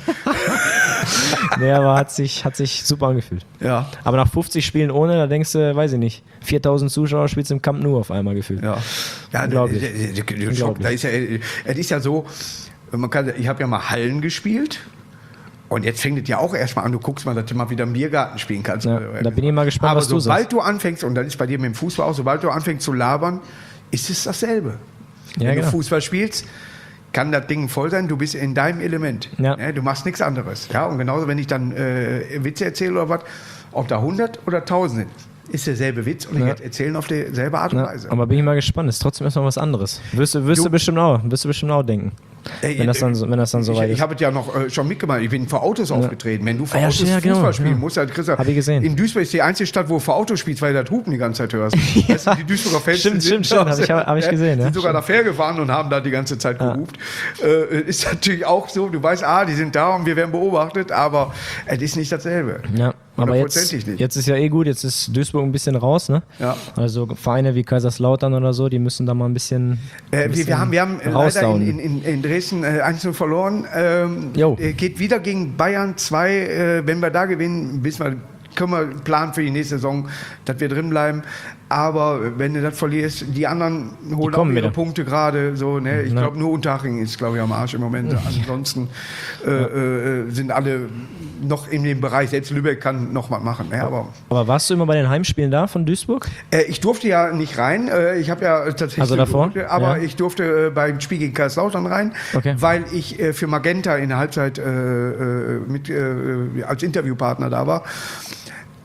hat sich super angefühlt. Ja. Aber nach 50 Spielen ohne, da denkst du, weiß ich nicht, 4000 Zuschauer spielst du im Camp Nou auf einmal gefühlt. Ja. Ja, Unglaublich. Da ist ja, es ist ja so, ich habe ja mal Hallen gespielt. Und jetzt fängt es ja auch erstmal an, du guckst mal, dass du mal wieder im Biergarten spielen kannst. Ja, da bin ich mal gespannt, aber was du sobald sagst. du anfängst, und dann ist bei dir mit dem Fußball auch, sobald du anfängst zu labern, ist es dasselbe. Ja, Wenn genau. du Fußball spielst, kann das Ding voll sein, du bist in deinem Element. Ja. Du machst nichts anderes. Ja? Und genauso, wenn ich dann Witze erzähle oder was, ob da 100 oder 1000 sind, ist derselbe Witz und ich werde erzählen auf dieselbe Art und Ja, Weise. aber bin ich mal gespannt, ist trotzdem erstmal was anderes. Wirst du bestimmt auch denken. Wenn das dann so weit Ich ist. habe es ja noch schon mitgemacht. Ich bin vor Autos aufgetreten. Wenn du vor Ah, ja, Autos ja, genau, Fußball spielen ja. musst, dann kriegst du. Hab ich gesehen. In Duisburg ist die einzige Stadt, wo du vor Autos spielst, weil du das Hupen die ganze Zeit hörst. Weißt du, die Duisburger Fans Stimmt, sind hab ich gesehen, ja. sind sogar da fair gefahren und haben da die ganze Zeit gehupt. Ist natürlich auch so, du weißt, die sind da und wir werden beobachtet, aber es ist nicht dasselbe. Ja, aber Hundertprozentig nicht. jetzt ist ja gut, jetzt ist Duisburg ein bisschen raus, ne? Ja. Also Vereine wie Kaiserslautern oder so, die müssen da mal ein bisschen. Wir haben leider rausdauen. in Dresden 1-0 verloren. Jo. Geht wieder gegen Bayern 2. Wenn wir da gewinnen, können wir planen für die nächste Saison, dass wir drin bleiben. Aber wenn du das verlierst, die anderen holen auch kommen ihre wieder. Punkte gerade. So, ne? Ich glaube, nur Unterhaching ist, glaube ich, am Arsch im Moment. Ansonsten sind alle noch in dem Bereich. Selbst Lübeck kann noch was machen. Ne? Aber warst du immer bei den Heimspielen da von Duisburg? Ich durfte ja nicht rein. Ich habe ja tatsächlich. Also davor? Aber Ja. ich durfte beim Spiel gegen Kaiserslautern rein, Okay. weil ich für Magenta in der Halbzeit als Interviewpartner da war.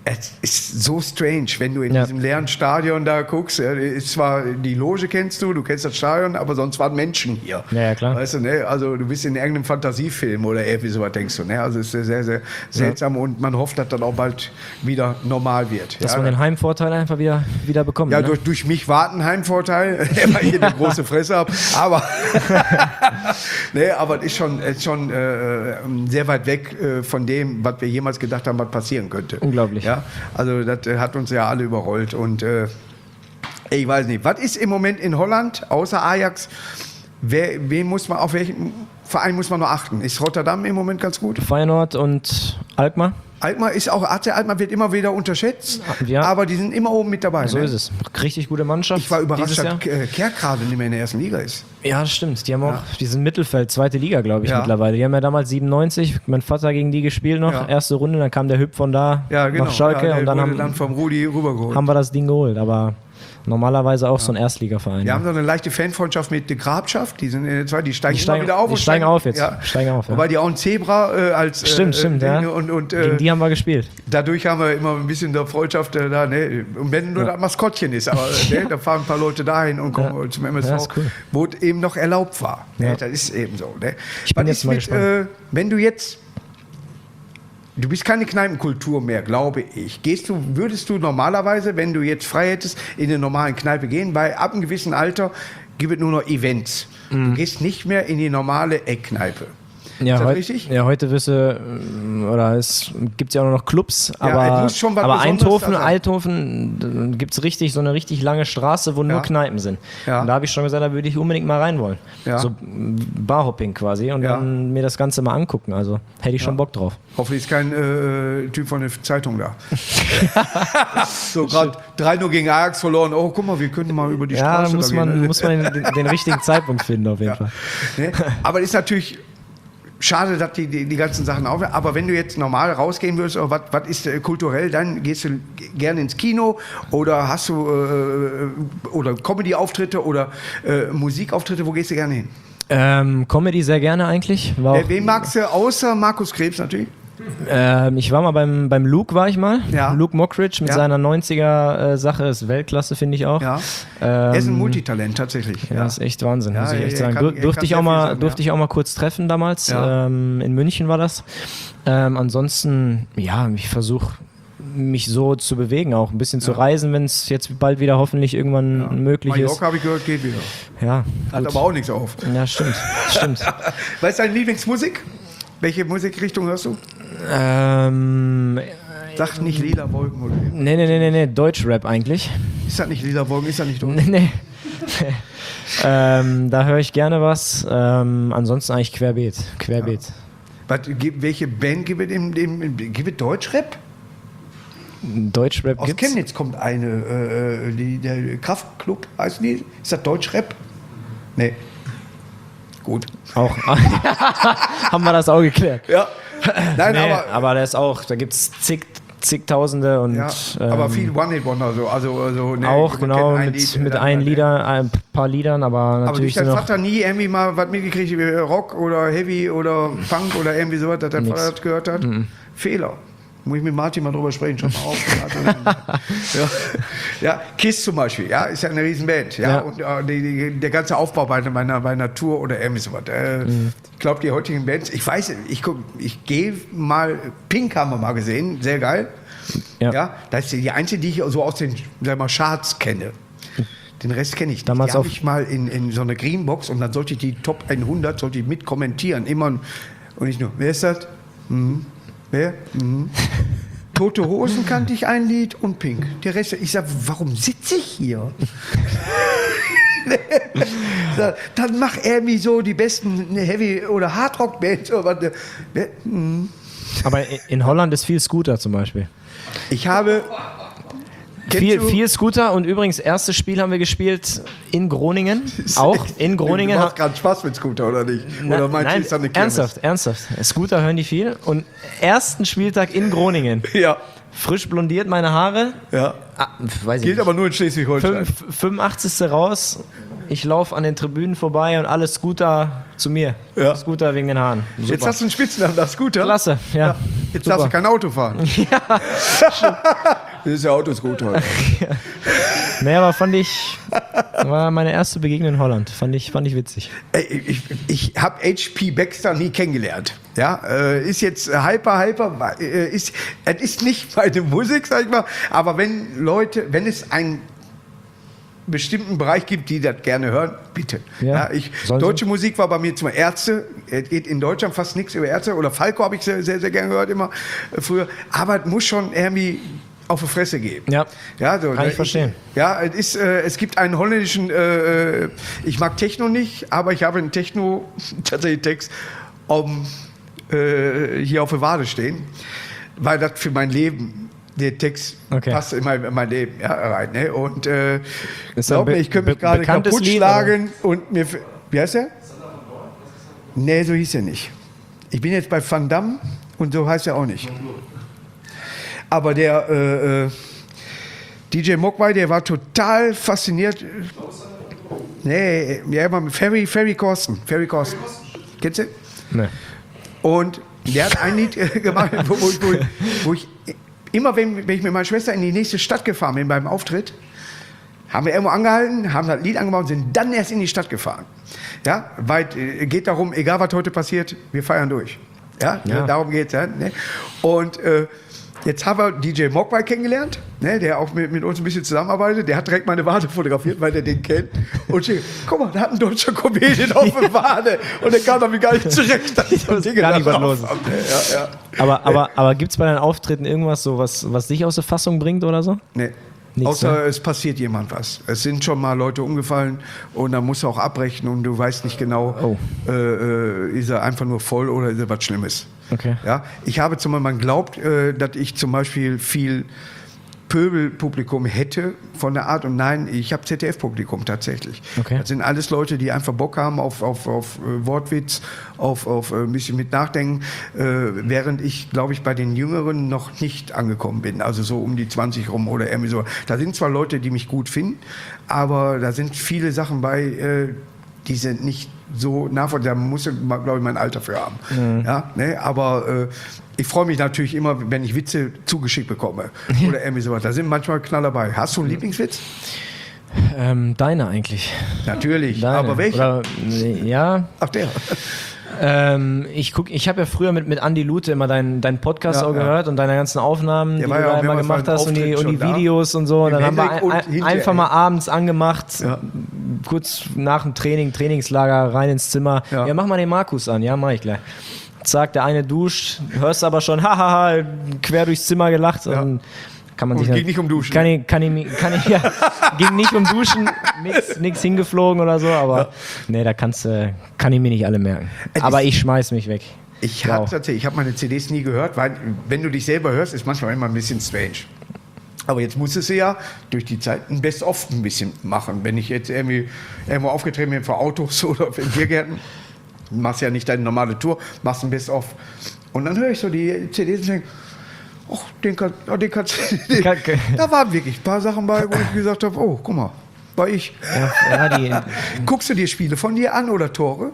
Es ist so strange, wenn du in diesem leeren Stadion da guckst. Ist zwar die Loge kennst du kennst das Stadion, aber sonst waren Menschen hier. Ja, klar. Weißt du, ne? Also du bist in irgendeinem Fantasiefilm oder irgendwie sowas, denkst du. Ne? Also es ist sehr, sehr seltsam und man hofft, dass dann auch bald wieder normal wird. Dass man den Heimvorteil einfach wieder bekommt. Ja, ne? durch mich war ein Heimvorteil, weil ich eine große Fresse habe. Aber, aber es ist schon sehr weit weg von dem, was wir jemals gedacht haben, was passieren könnte. Unglaublich. Ja? Also das hat uns ja alle überrollt. Und ich weiß nicht, was ist im Moment in Holland, außer Ajax, auf welchen Verein muss man noch achten? Ist Rotterdam im Moment ganz gut? Feyenoord und Alkmaar. Alkmaar ist auch, AC Alkmaar wird immer wieder unterschätzt, Ja. aber die sind immer oben mit dabei. So ne? ist es. Richtig gute Mannschaft. Ich war überrascht, dieses Jahr. dass Kerkrade nicht mehr in der ersten Liga ist. Ja, das stimmt. Die haben auch diesen Mittelfeld, zweite Liga, glaube ich, Ja. mittlerweile. Die haben ja damals 97, mein Vater gegen die gespielt noch, erste Runde, dann kam der Hüb von da nach Schalke und dann wurde dann vom Rudi rübergeholt. haben wir das Ding geholt. Aber normalerweise auch so ein Erstligaverein. Wir haben so eine leichte Fanfreundschaft mit der Grabschaft, die sind in der zweiten, die steigen immer wieder auf. Die steigen auf jetzt. Ja. Steigen auf, ja. Wobei die auch ein Zebra als Stimmt, ja. und Gegen die haben wir gespielt. dadurch haben wir immer ein bisschen der Freundschaft da, ne? Und wenn nur das Maskottchen ist, aber ne? Da fahren ein paar Leute dahin und kommen zum MSV, ist cool. wo es eben noch erlaubt war. Ja. Ne? Das ist eben so. Ne? Ich bin Was jetzt ist mal mit, gespannt. wenn du jetzt, du bist keine Kneipenkultur mehr, glaube ich. Würdest du normalerweise, wenn du jetzt frei hättest, in eine normale Kneipe gehen? Weil ab einem gewissen Alter gibt es nur noch Events. Du gehst nicht mehr in die normale Eckkneipe. Ja, ist das richtig? Ja, heute wirst du, oder es gibt ja auch noch Clubs, Ja, aber, es muss schon was aber Besonderes da sein. Eindhoven gibt es so eine richtig lange Straße, wo nur Kneipen sind. Ja. Und da habe ich schon gesagt, da würde ich unbedingt mal rein wollen. Ja. So Barhopping quasi und dann mir das Ganze mal angucken. Also hätte ich schon Bock drauf. Hoffentlich ist kein Typ von der Zeitung da. So gerade 3-0 gegen Ajax verloren. Oh, guck mal, wir können mal über die Ja, Straße muss da gehen. man den richtigen Zeitpunkt finden auf jeden Fall. Ne? Aber ist natürlich schade, dass die ganzen Sachen aufhören. Aber wenn du jetzt normal rausgehen würdest, was ist kulturell, dann gehst du gerne ins Kino oder hast du oder Comedy-Auftritte oder Musikauftritte, wo gehst du gerne hin? Comedy sehr gerne eigentlich. Wen magst du außer Markus Krebs natürlich? Ich war mal beim Luke, war ich mal. Ja. Luke Mockridge mit seiner 90er-Sache, ist Weltklasse, finde ich auch. Ja. Er ist ein Multitalent tatsächlich. Ja, ist echt Wahnsinn, muss ich echt sagen. er Durfte ich auch mal kurz treffen damals. Ja. In München war das. Ansonsten, ja, ich versuche mich so zu bewegen, auch ein bisschen zu reisen, wenn es jetzt bald wieder hoffentlich irgendwann möglich ist. Mallorca, habe ich gehört, geht wieder. Ja, Hat gut. aber auch nichts auf. Ja, stimmt. Was ist deine Lieblingsmusik? Welche Musikrichtung hörst du? Sag nicht Lila Wolken oder Nee, Deutschrap eigentlich. ist das nicht Lila Wolken? Ist das nicht Deutsch? Nee. Da höre ich gerne was. Ansonsten eigentlich querbeet. Welche Band gibt es Deutschrap? Deutschrap Aus gibt's. Chemnitz kommt eine, der Kraftklub heißt die. Ist das Deutschrap? Nee. Gut. Auch. Haben wir das auch geklärt. Ja. Nein, Nee, aber da ist auch, da gibt es zigtausende und ja, aber viel One-Hit-Wonder. Ne, auch man genau kennt ein mit Lied, ein paar Liedern, aber Aber natürlich durch dein sind noch Vater nie irgendwie mal was mitgekriegt wie Rock oder Heavy oder Punk oder irgendwie sowas, dass dein Nix. Vater das gehört hat? Fehler. Muss ich mit Martin mal drüber sprechen, schon mal auf. Ja, Kiss zum Beispiel, ja, ist ja eine Riesenband. Ja, Ja. und der ganze Aufbau bei einer Tour oder irgendwie sowas. Ich glaube, die heutigen Bands, ich weiß, ich gehe mal, Pink haben wir mal gesehen, sehr geil. Ja, das ist die einzige, die ich so aus den Charts kenne. Den Rest kenne ich nicht. Damals die habe auf- ich mal in so einer Greenbox und dann sollte ich die Top 100 sollte ich mit kommentieren. Immer und nicht nur, wer ist das? Wer? Tote Hosen kannte ich ein Lied und Pink. Der Rest, ich sage, warum sitze ich hier? Dann mach irgendwie so die besten Heavy- oder Hardrock-Bands. aber in Holland ist viel Scooter zum Beispiel. Ich habe... Kennst du- Viel Scooter und übrigens, erstes Spiel haben wir gespielt in Groningen. Auch in Groningen. Du machst gerade Spaß mit Scooter, oder nicht? Oder meinst du, ist das eine Kirmes? ernsthaft. Scooter hören die viel. Und ersten Spieltag in Groningen. Ja, Frisch blondiert meine Haare. ja. Weiß ich Gilt nicht. aber nur in Schleswig-Holstein. 85. raus. Ich laufe an den Tribünen vorbei und alle Scooter zu mir. Ja. Scooter wegen den Haaren. Super. Jetzt hast du einen Spitznamen, das ist gut, ja? Klasse, ja. Jetzt Super. darfst du kein Auto fahren. Ja. Das ist ja Autoscooter. Naja, aber war meine erste Begegnung in Holland. Fand ich witzig. Ich habe HP Baxter nie kennengelernt. Ja, ist jetzt hyper, es ist nicht meine Musik, sag ich mal, aber wenn es einen bestimmten Bereich gibt, die das gerne hören, bitte. Ja, deutsche Musik war bei mir zum Ärzte, geht in Deutschland fast nichts über Ärzte, oder Falco habe ich sehr, sehr, sehr gerne gehört immer früher, aber es muss schon irgendwie auf die Fresse geben. Ja, so, kann ich verstehen. Es gibt einen holländischen, ich mag Techno nicht, aber ich habe einen Techno, tatsächlich Text, hier auf der Wade stehen, weil das für mein Leben, der Text passt in mein Leben rein. Ne? Und glaub mir, ich könnte mich gerade kaputt schlagen und mir... Wie heißt er? Nee, so hieß er nicht. Ich bin jetzt bei Van Damme und so heißt er auch nicht. Aber der DJ Mogwai, der war total fasziniert. Nee, er war mit Ferry Corsten. Kennst du? Nee. Und der hat ein Lied gemacht, wo ich immer, wenn ich mit meiner Schwester in die nächste Stadt gefahren bin beim Auftritt, haben wir irgendwo angehalten, haben das Lied angemacht und sind dann erst in die Stadt gefahren. Ja, weil geht darum, egal was heute passiert, wir feiern durch. Ja. Darum geht es. Ja, ne? Und jetzt haben wir DJ Mogwai kennengelernt, ne, der auch mit uns ein bisschen zusammenarbeitet. Der hat direkt meine Wade fotografiert, weil der den kennt. Und ich, guck mal, da hat ein deutscher Comedian auf der Wade. Und der kam damit gar nicht zurecht. Dass ich so Dinge gar nicht was los ist. Ja. Aber gibt es bei deinen Auftritten irgendwas, so was dich aus der Fassung bringt oder so? Nee. Nichts, außer es passiert jemand was. Es sind schon mal Leute umgefallen und dann musst du auch abbrechen und du weißt nicht genau, ist er einfach nur voll oder ist er was Schlimmes. Okay. Ja? Ich habe zum Beispiel, man glaubt, dass ich zum Beispiel viel Pöbelpublikum hätte von der Art, und nein, ich habe ZDF-Publikum tatsächlich. Okay. Das sind alles Leute, die einfach Bock haben auf Wortwitz, auf ein bisschen mit Nachdenken, während ich, glaube ich, bei den Jüngeren noch nicht angekommen bin, also so um die 20 rum oder irgendwie so. Da sind zwar Leute, die mich gut finden, aber da sind viele Sachen bei, die sind nicht so nachvollziehbar. Da muss ich, glaube ich, mein Alter für haben. Mhm. Ja, ne? Aber ich freue mich natürlich immer, wenn ich Witze zugeschickt bekomme oder irgendwie sowas. Da sind manchmal Knaller dabei. Hast du einen Lieblingswitz? Deine eigentlich. Natürlich, Deine. Aber welcher? Ja. Ach, der. Ich habe ja früher mit Andi Lute immer deinen Podcast auch gehört und deine ganzen Aufnahmen, die du da immer gemacht hast und die Videos und so. Und dann haben wir einfach mal abends angemacht, kurz nach dem Trainingslager rein ins Zimmer. Ja, mach mal den Markus an. Ja, mach ich gleich. Zack, der eine duscht, hörst aber schon, hahaha, quer durchs Zimmer gelacht. Ja. Und kann man sich ging nicht um Duschen. Ging nicht um Duschen, nix hingeflogen oder so, aber nee, da kann ich mir nicht alle merken. Aber ich schmeiß mich weg. Ich habe meine CDs nie gehört, weil wenn du dich selber hörst, ist manchmal immer ein bisschen strange. Aber jetzt musstest du ja durch die Zeit ein Best-of ein bisschen machen. Wenn ich jetzt irgendwo aufgetreten bin vor Autos oder in Biergärten, machst ja nicht deine normale Tour, machst ein Best-of. Und dann höre ich so die CDs und denke, ach, den kannst du. Da waren wirklich ein paar Sachen bei, wo ich gesagt habe, oh, guck mal, war ich. Guckst du dir Spiele von dir an oder Tore?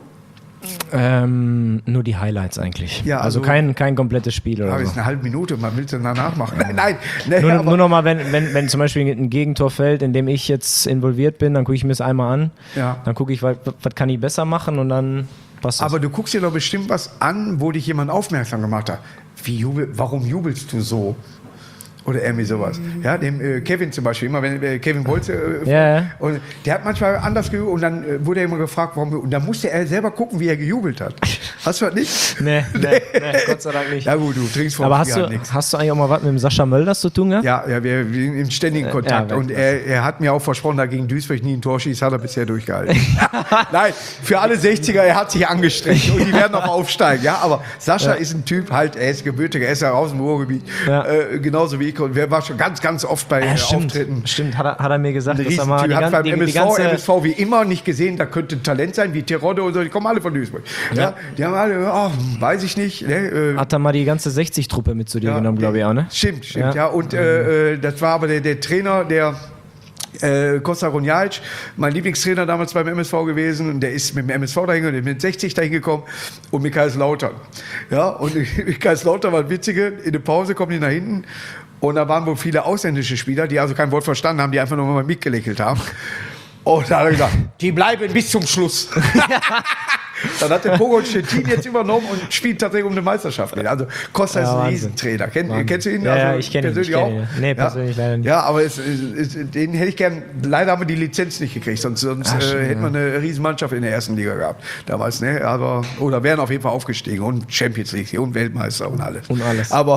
Nur die Highlights eigentlich. Ja, also kein komplettes Spiel oder so. Aber ist eine halbe Minute, man will es dann danach machen. Nein. Nur noch mal, wenn zum Beispiel ein Gegentor fällt, in dem ich jetzt involviert bin, dann gucke ich mir es einmal an. Ja. Dann gucke ich, was kann ich besser machen und dann passt das. Aber du guckst dir doch bestimmt was an, wo dich jemand aufmerksam gemacht hat. Warum jubelst du so? Oder irgendwie sowas. Ja, dem Kevin zum Beispiel, immer wenn Kevin Bolze, und der hat manchmal anders gejubelt und dann wurde er immer gefragt, warum, und dann musste er selber gucken, wie er gejubelt hat. Hast du das nicht? Nee, Gott sei Dank nicht. Ja gut, du trinkst vor Aber hast du eigentlich auch mal was mit dem Sascha Mölders zu tun gehabt? Ja, wir sind im ständigen Kontakt und er hat mir auch versprochen, da gegen Duisburg nie ein Tor schießt, hat er bisher durchgehalten. Nein, für alle 60er, er hat sich angestrengt und die werden auch aufsteigen, ja, aber Sascha ist ein Typ, halt, er ist gebürtiger, er ist ja aus dem Ruhrgebiet, genauso wie ich. Und wir waren schon ganz, ganz oft bei Auftritten. Stimmt, hat er mir gesagt, dass er mal hat beim MSV wie immer nicht gesehen, da könnte ein Talent sein, wie Terodde und so, die kommen alle von Duisburg. Ja. Die haben alle, weiß ich nicht. Ne, hat er mal die ganze 60-Truppe mit zu dir genommen, glaube ich auch, ne? Stimmt, ja. Und das war aber der Trainer, der Kosta Ronjalc, mein Lieblingstrainer damals beim MSV gewesen, und der ist mit dem MSV dahin, der ist mit 60 dahin gekommen, und mit Kaiserslautern. Ja, und mit Kaiserslautern war das Witzige, in der Pause kommen die nach hinten, und da waren wohl viele ausländische Spieler, die also kein Wort verstanden haben, die einfach nur mal mitgelächelt haben. Und da hat er gesagt, die bleiben bis zum Schluss. Dann hat der Pogo Stettin jetzt übernommen und spielt tatsächlich um eine Meisterschaft. Also Costa ist ein Riesentrainer. Kennst du ihn? Ja, also ich kenne ihn. Persönlich auch? Nee, persönlich leider nicht. Ja, aber den hätte ich gern, leider haben wir die Lizenz nicht gekriegt, sonst hätten wir eine Riesenmannschaft in der ersten Liga gehabt. Damals, ne? Aber, oder wären auf jeden Fall aufgestiegen und Champions League und Weltmeister und alles. Und alles. Aber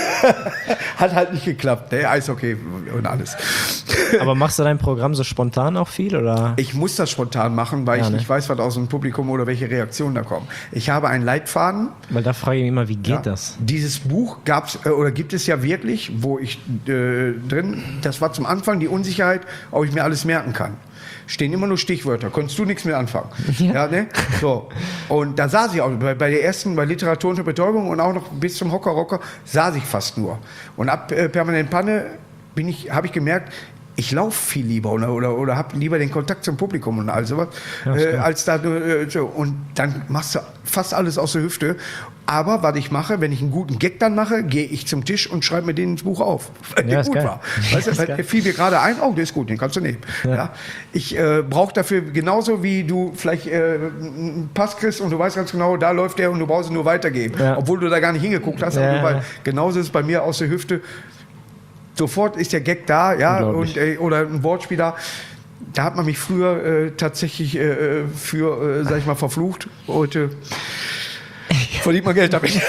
hat halt nicht geklappt, ne? Eishockey und alles. Aber machst du dein Programm so spontan auch viel, oder? Ich muss das spontan machen, weil ich nicht weiß, was aus dem Publikum oder welche Reaktionen da kommen. Ich habe einen Leitfaden. Weil da frage ich mich immer, wie geht das? Dieses Buch gab's oder gibt es ja wirklich, wo ich drin, das war zum Anfang die Unsicherheit, ob ich mir alles merken kann. Stehen immer nur Stichwörter, konntest du nichts mit anfangen. Ja, ne? So. Und da saß ich auch, bei der ersten, bei Literatur und Betäubung und auch noch bis zum Hocker, saß ich fast nur. Und ab permanent Panne habe ich gemerkt, ich laufe viel lieber oder habe lieber den Kontakt zum Publikum und all sowas, als da so. Und dann machst du fast alles aus der Hüfte. Aber was ich mache, wenn ich einen guten Gag dann mache, gehe ich zum Tisch und schreibe mir den ins Buch auf, weil der gut war. Weißt du, weil der fiel mir gerade ein, oh, der ist gut, den kannst du nehmen. Ja. Ich brauche dafür genauso, wie du vielleicht einen Pass kriegst und du weißt ganz genau, da läuft der und du brauchst ihn nur weitergeben. Ja. Obwohl du da gar nicht hingeguckt hast. Aber weil genauso ist es bei mir aus der Hüfte. Sofort ist der Gag da, ja, und, oder ein Wortspiel da. Da hat man mich früher tatsächlich für, sag ich mal, verflucht. Heute verdient man Geld damit.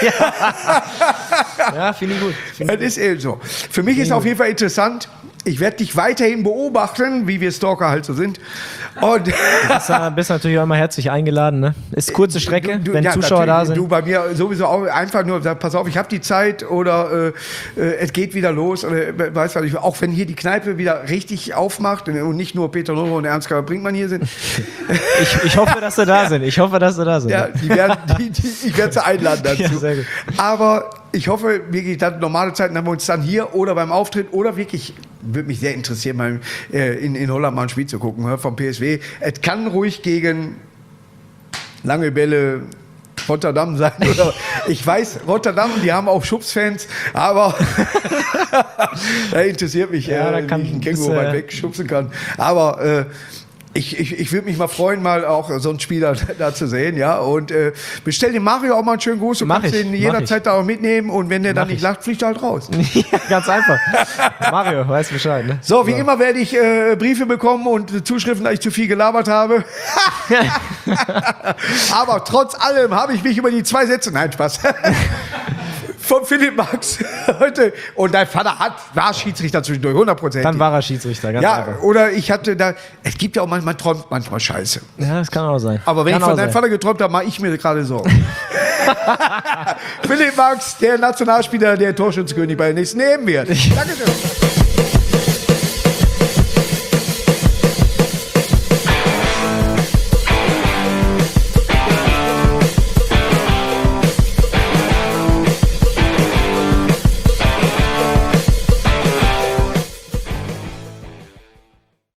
Ja, finde ich gut. Das ist eben so. Für mich ist auf jeden Fall interessant, ich werde dich weiterhin beobachten, wie wir Stalker halt so sind. Und du bist natürlich auch immer herzlich eingeladen, ne? Ist kurze Strecke, wenn Zuschauer da sind. Du bei mir sowieso auch einfach nur, pass auf, ich habe die Zeit oder es geht wieder los. Oder, weißt du, auch wenn hier die Kneipe wieder richtig aufmacht und nicht nur Peter Neuro und Ernst Karl Brinkmann hier sind. Ich hoffe, dass sie da sind. Ich Ja, ich werde sie einladen dazu. Ja, sehr gut. Aber ich hoffe, wirklich, dann normale Zeiten haben wir uns dann hier oder beim Auftritt oder wirklich, würde mich sehr interessieren, mal in Holland mal ein Spiel zu gucken, vom PSW. Es kann ruhig gegen lange Bälle Rotterdam sein. Oder ich weiß, Rotterdam, die haben auch Schubsfans, aber da interessiert mich, da wie ich einen Känguru weit weg schubsen kann. Aber ich würde mich mal freuen, mal auch so einen Spieler da zu sehen, ja. Und bestell dem Mario auch mal einen schönen Gruß. Du kannst den jederzeit da auch mitnehmen und wenn der dann nicht lacht, fliegt er halt raus. Ja, ganz einfach. Mario, weiß Bescheid, ne? So, wie immer werde ich Briefe bekommen und Zuschriften, dass ich zu viel gelabert habe. Aber trotz allem habe ich mich über die 2 Sätze, nein, Spaß, von Philipp Max heute. Und dein Vater war Schiedsrichter zwischendurch, 100%. Dann war er Schiedsrichter, ganz einfach. Oder ich hatte da, es gibt ja auch manchmal, man träumt manchmal Scheiße. Ja, das kann auch sein. Aber wenn ich von deinem Vater geträumt habe, mache ich mir gerade Sorgen. Philipp Max, der Nationalspieler, der Torschützenkönig bei den nächsten nehmen wird. Danke schön.